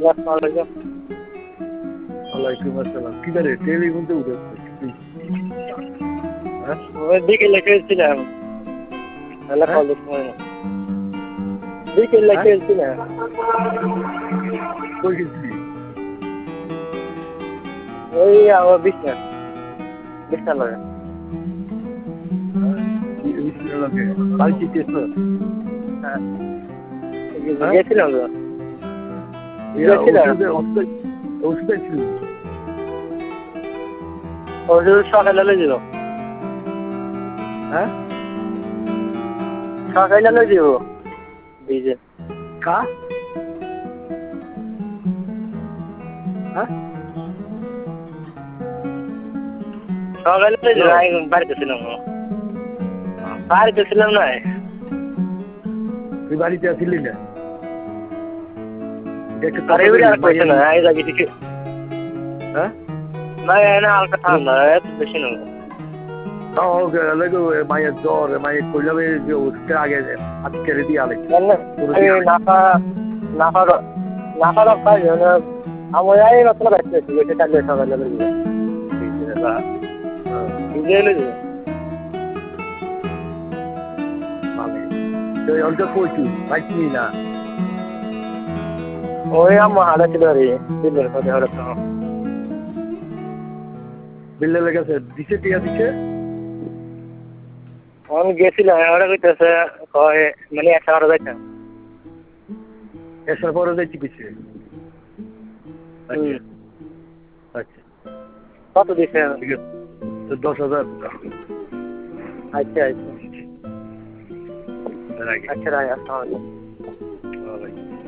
ওয়ালাইকুম আসসালাম। কি করে টেলিফোন তো উঠেছে? ওই বিকেলে খেলছিলাম। তাহলে কল দিতে পারি না। বিকেলে খেলছিলাম। কই গেছিলি? ওই আমার বিছনা লাগে। বাড়ি যেতেছো? হ্যাঁ। গেছিলাম তো। ওষুধ ছিল ওষুধ সকালে লই দিব। হ্যাঁ সকালে লই দিব ভিজে কা হ্যাঁ সকালে লই দিব। বাড়িতে ছিলাম না। তুই বাড়িতে আসলি না? আরে না এই জায়গা থেকে হ্যাঁ না না হালকা ঠান্ডা এত বেশি না। মায়ের জ্বর মায়ের কইলাম যে ওষুধটা আগে আজকে রেডি আলে নাফা পাই আমার এই মাত্র যাচ্ছি এটা কালে সকালে লই দিব। ভিজে লই দিব। তুই অন্ত কইছু পাইছি না ওই আমার হালে ছিল রে দিলের কথা হলো তো বিল্লে লেগেছে দিছে টিয়া দিছে আমি গেছিলাম ওরা কইতেছে কয় মানে 100 টাকা যাইতাম এসব পরে যাইছি পিছে আচ্ছা আচ্ছা কত দিছে? ঠিক আছে 10,000 আচ্ছা আচ্ছা রায় আসসালামু আলাইকুম। ওয়ালাইকুম